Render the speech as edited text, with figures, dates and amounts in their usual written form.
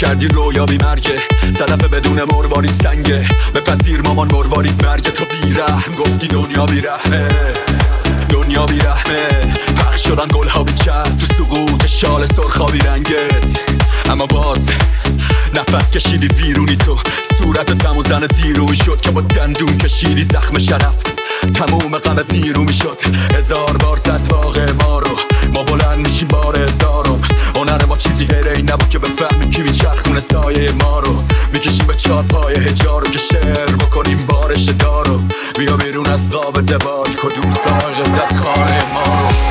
کردی رویا بی مرگه، صدف بدون مروارید سنگه، بپذیر مامان مروارید مرگه. تو بیرحم گفتی دنیا بیرحمه، دنیا بیرحمه. پخش شدن گلها بی چرخ تو سقوط شال سرخابی رنگت، اما باز نفس کشیدی ویرونی. تو صورت تمو زن دیروی شد که با دندون کشیدی زخم شرف، تموم غمت نیرو می شد. 1000 بار زد واقع ما رو، ما بلند میشیم بار 1000م. هنر ما چیزی غیر این نبود که بفهمیم کی میچرخونه سایه ما رو. میکشیم به 4 پای حجارو که شعر بکنیم بارش دارو. بیا بیرون از قاب زبال، کدوم سایق زد خانه ما رو.